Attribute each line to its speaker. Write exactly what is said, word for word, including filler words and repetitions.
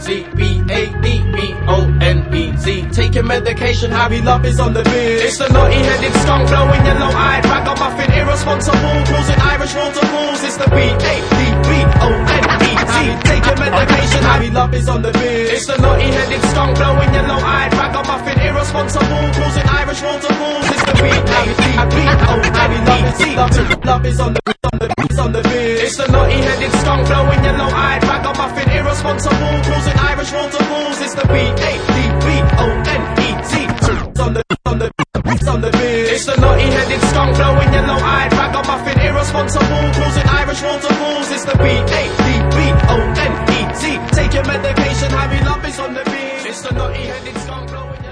Speaker 1: Z B A D B O N E Z. Taking medication, Harry Love is on the beat. It's the naughty-headed skunk blowing yellow-eyed ragamuffin, irresponsible, causing Irish waterfalls. It's the B A D B O N E Z. Taking medication, Harry Love is on the beat. It's the naughty-headed skunk blowing yellow-eyed ragamuffin, irresponsible, causing Irish waterfalls. It's the B A D B O N E Z. Love is on the on the on the beat. It's the naughty-headed skunk blowing yellow-eyed ragamuffin, irresponsible, causing Irish waterfalls. It's the B A D B O N E Z. On the on the on the beat. It's the naughty-headed skunk blowing yellow-eyed ragamuffin, irresponsible, causing Irish waterfalls. It's the B A D B O N E Z. Take your medication, Harry Love is on the beat. It's the naughty-headed skunk blowing